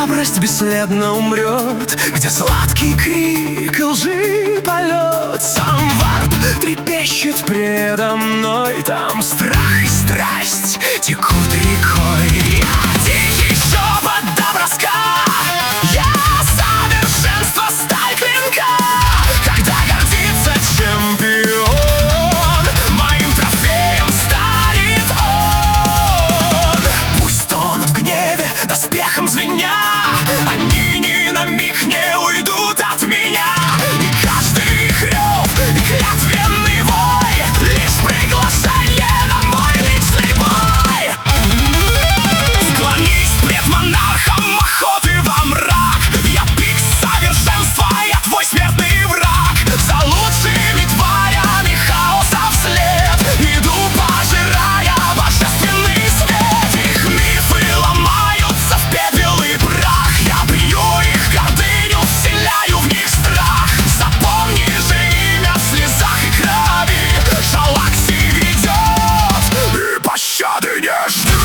храбрость бесследно умрет, где сладкий крик и лжи полет. Сам варп трепещет предо мной, там страх и страсть текут рекой. Я тихий шепот до броска, я совершенство, сталь клинка. Когда гордится чемпион, моим трофеем станет он. Пусть тонут в гневе, доспехом звеня, они ни на миг не уйдут от меня. И каждый их рев, и клятвенный вой — лишь приглашение на мой личный бой. Склонись пред монархом охоты во мрак, я пик совершенства, я твой смертный враг. За лучшими тварями хаоса вслед иду, пожирая божественный свет. Их мифы ломаются в пепел и прах, я бью их гордыню, вселяю в них страх. Запомни же имя в слезах и крови, Шалакси грядет, и пощады не жди.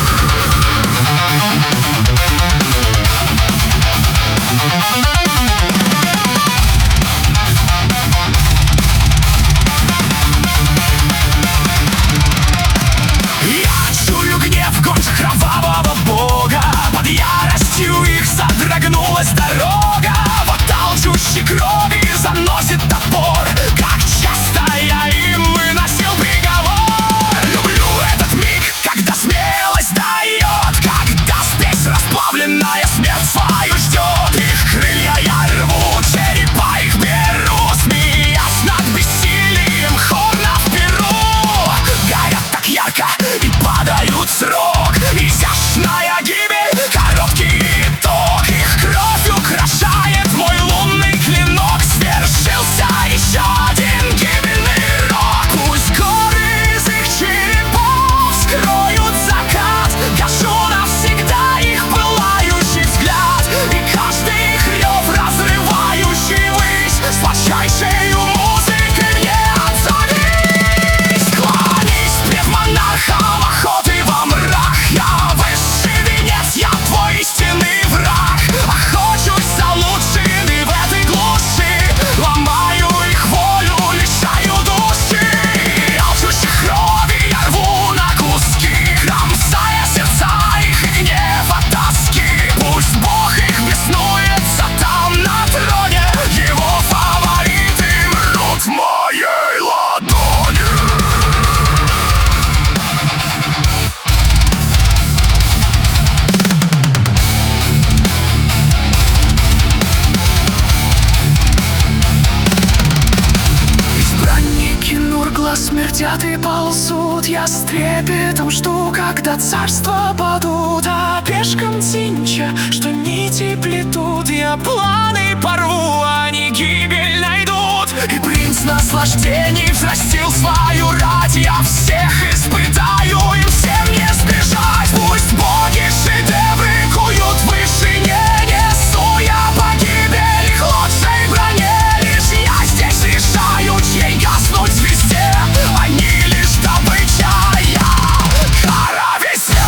Я чую гнев гончих кровавого бога, под яростью их содрогнулась дорога. Вот толчущий крови заносит топор, как часто я им выносил приговор. Люблю этот миг, когда смелость дает, когда спесь расплавленная смерть свою ждет. Их крылья я рву, черепа их беру, смеясь над бессилием хорна в перу. Горят так ярко и падают с рук, изящная гибель, короткий итог. Их кровь украшает мой лунный клинок, свершился еще один гибельный рок. Пусть горы из их черепов скроют закат, гашу навсегда их пылающий взгляд. И каждый их рев, разрывающий высь, сладчайшею музыкой мне отзовись. Склонись пред монархом охоты во мрак, я высший венец, я твой истинный враг. Охочусь за лучшими в этой глуши, ломаю их волю, лишаю души. Алчущих крови я рву на куски, кромсая сердца их и гнев от тоски. Пусть Бог их беснуется там на троне, его фавориты мрут в моей ладони. Избранники Нургла смердят и ползут, я с трепетом жду, когда царства падут. А пешкам Тинча, что нити плетут, я планы порву, они гибель найдут. И принц наслаждений взрастил свою рать, я всех испытаю, им всем не сбежать. Пусть боги шедевры куют в вышине, несу я погибель их лучшей броне. Лишь я здесь решаю, чьей гаснуть звезде, они лишь добыча, я кара везде.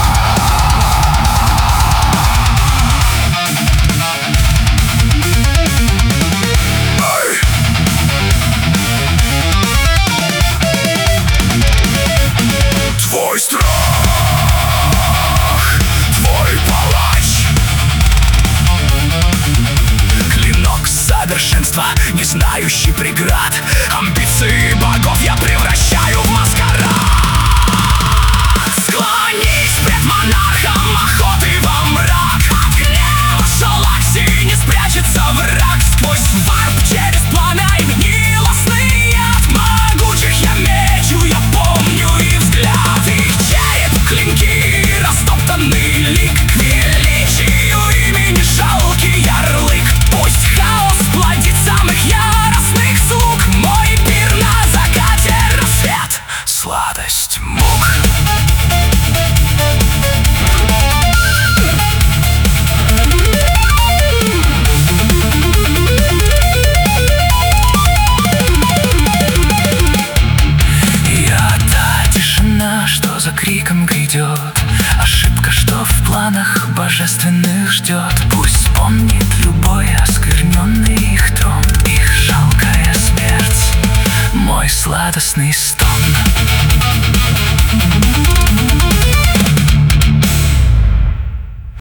Твой страх, твой палач, клинок совершенства, не знающий преград. Амбиции богов я превращаю в маскарад. Склонись пред монархом охоты во мрак, от гнева Шалакси не спрячется враг. Сквозь варп через пламя и гнилостный яд, могучих я мечу, я помню и взгляд. Их череп, клинки, растоптанный лик, к величию имени жалкий ярлык. Пусть хаос плодит самых яростных слуг, мой пир на закате рассвет, сладость мук. Я та тишина, что за криком грядет, ошибка, что в планах божественных божественных ждет. Пусть помнит любой оскверненный их трон, их жалкая смерть, мой сладостный стон.